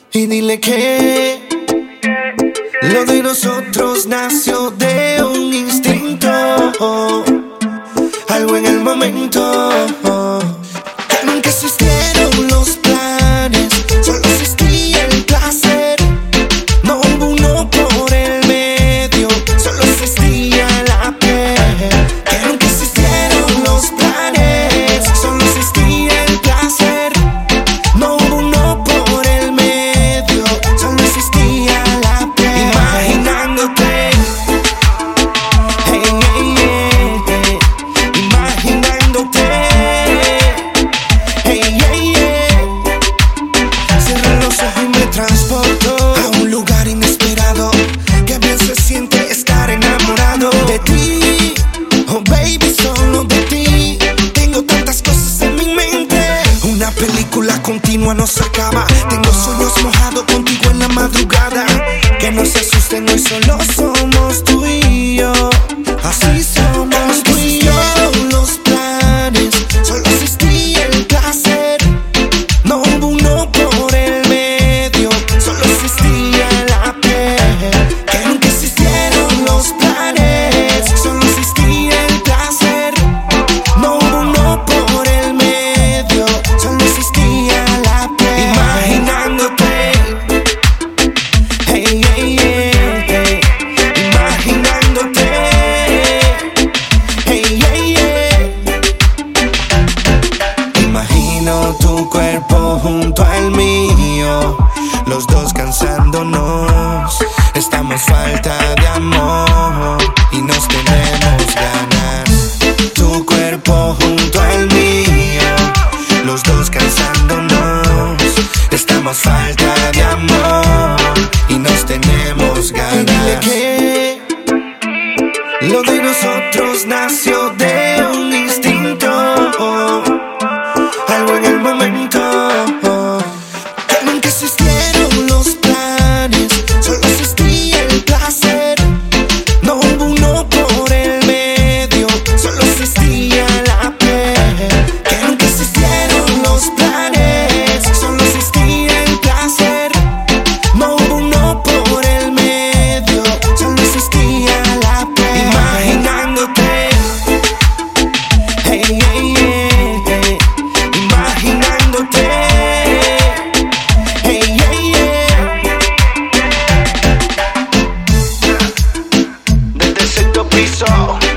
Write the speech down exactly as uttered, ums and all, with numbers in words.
Y dile que lo de nosotros nació de un instinto, algo en el momento, que nunca existieron los planes, solo existía el placer. No hubo uno por el medio, solo existía la piel. Que nunca existieron los planes, solo existía el placer. No hubo uno por el medio, solo existía la piel. Imaginándote, hey, hey, hey, hey. Imaginándote, hey, hey, hey. Cierro los ojos y me transporto a un lugar inesperado. Que bien se siente estar enamorado de ti, oh baby, solo de ti. Tengo tantas cosas en mi mente, una película continua no se acaba. Tengo sueños mojados contigo en la madrugada. Que no se asusten, hoy solo somos tú y yo. Así somos tú y yo. Los planes, solo existía el placer. No hubo uno por el medio, solo existía la piel. Que nunca existieron los planes, solo existía el placer. No hubo uno por el medio, solo existía la piel. Imaginándote, hey, hey, hey, hey. Imaginándote, hey, hey, hey. Imagino tu cuerpo junto al mío, los dos cansándonos. Estamos falta de amor y nos tenemos ganas. Tu cuerpo junto al mío, los dos cansándonos. Estamos falta de amor y nos tenemos ganas. Y dile que lo de nosotros nació de un instinto, algo en el momento, que nunca existieron los planes, solo existía el placer. No hubo uno por el medio, solo existía la piel. Que nunca existieron los planes, solo existía el placer. No hubo uno por el medio, solo existía la piel. Imaginándote, hey, hey, hey, hey. Imaginándote, hey, hey, hey. Desde el sexto piso.